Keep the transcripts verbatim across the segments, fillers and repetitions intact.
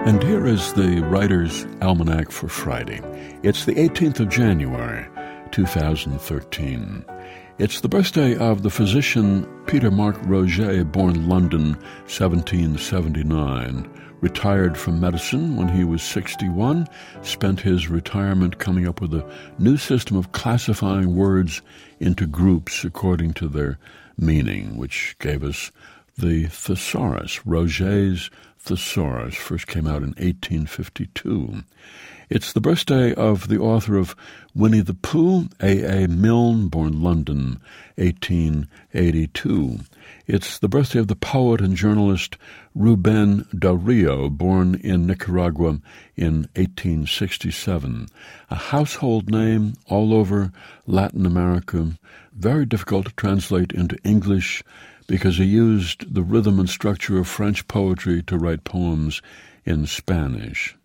And here is the Writer's Almanac for Friday. It's the eighteenth of January, two thousand thirteen. It's the birthday of the physician Peter Mark Roget, born London, seventeen seventy-nine. Retired from medicine when he was sixty-one, spent his retirement coming up with a new system of classifying words into groups according to their meaning, which gave us the thesaurus. Roget's Thesaurus first came out in eighteen fifty-two. It's the birthday of the author of Winnie the Pooh, A A Milne, born London, eighteen eighty-two. It's the birthday of the poet and journalist Rubén Darío, born in Nicaragua in eighteen sixty-seven. A household name all over Latin America, very difficult to translate into English because he used the rhythm and structure of French poetry to write poems in Spanish.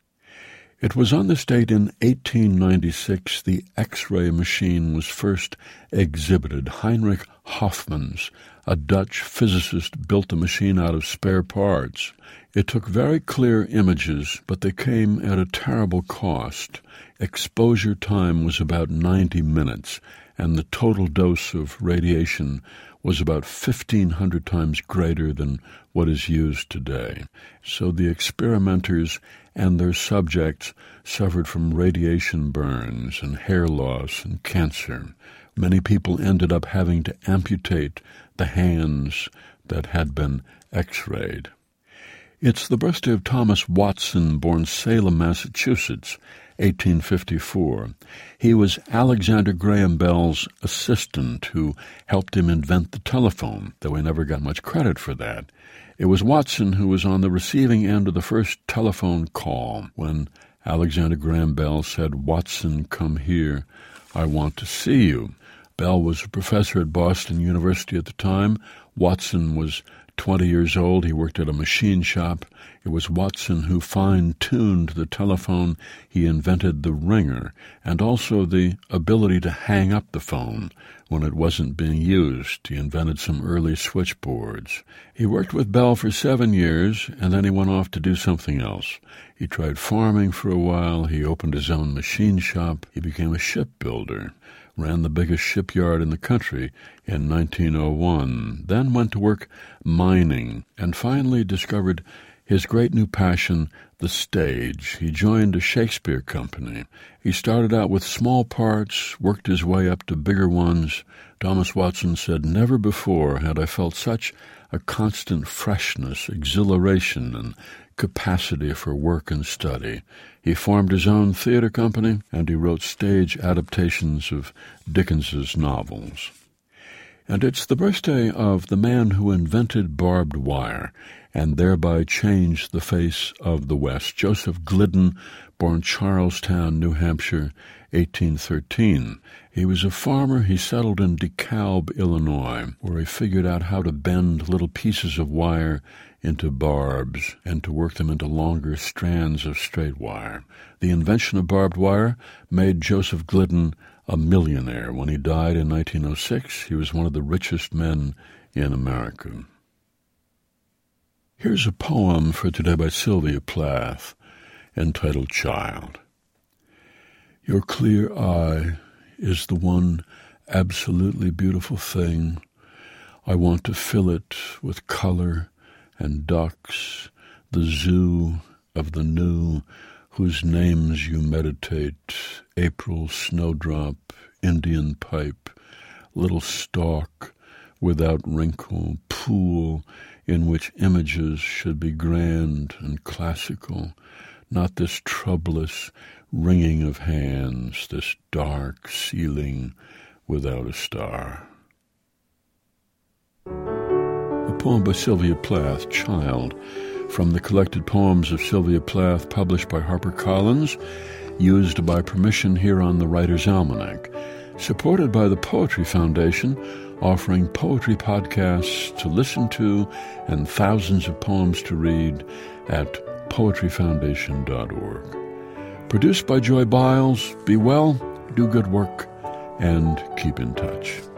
It was on this date in eighteen ninety-six the X-ray machine was first exhibited. Heinrich Hofmans, a Dutch physicist, built the machine out of spare parts. It took very clear images, but they came at a terrible cost. Exposure time was about ninety minutes, and the total dose of radiation was about fifteen hundred times greater than what is used today. So the experimenters and their subjects suffered from radiation burns and hair loss and cancer. Many people ended up having to amputate the hands that had been X-rayed. It's the birthday of Thomas Watson, born Salem, Massachusetts, eighteen fifty-four. He was Alexander Graham Bell's assistant who helped him invent the telephone, though he never got much credit for that. It was Watson who was on the receiving end of the first telephone call when Alexander Graham Bell said, "Watson, come here. I want to see you." Bell was a professor at Boston University at the time. Watson was twenty years old. He worked at a machine shop. It was Watson who fine-tuned the telephone. He invented the ringer and also the ability to hang up the phone when it wasn't being used. He invented some early switchboards. He worked with Bell for seven years, and then he went off to do something else. He tried farming for a while. He opened his own machine shop. He became a shipbuilder, ran the biggest shipyard in the country in nineteen oh one, then went to work mining, and finally discovered his great new passion, the stage. He joined a Shakespeare company. He started out with small parts, worked his way up to bigger ones. Thomas Watson said, "Never before had I felt such a constant freshness, exhilaration, and capacity for work and study." He formed his own theater company, and he wrote stage adaptations of Dickens's novels. And it's the birthday of the man who invented barbed wire and thereby changed the face of the West, Joseph Glidden, born Charlestown, New Hampshire, eighteen thirteen. He was a farmer. He settled in DeKalb, Illinois, where he figured out how to bend little pieces of wire into barbs and to work them into longer strands of straight wire. The invention of barbed wire made Joseph Glidden a millionaire. When he died in nineteen oh six, he was one of the richest men in America. Here's a poem for today by Sylvia Plath, entitled Child. Your clear eye is the one absolutely beautiful thing. I want to fill it with color and ducks, the zoo of the new, whose names you meditate, April snowdrop, Indian pipe, little stalk without wrinkle, pool in which images should be grand and classical, not this troublous wringing of hands, this dark ceiling without a star. A poem by Sylvia Plath, Child, from the collected poems of Sylvia Plath, published by HarperCollins, used by permission here on the Writer's Almanac, supported by the Poetry Foundation, offering poetry podcasts to listen to and thousands of poems to read at poetry foundation dot org. Produced by Joy Biles. Be well, do good work, and keep in touch.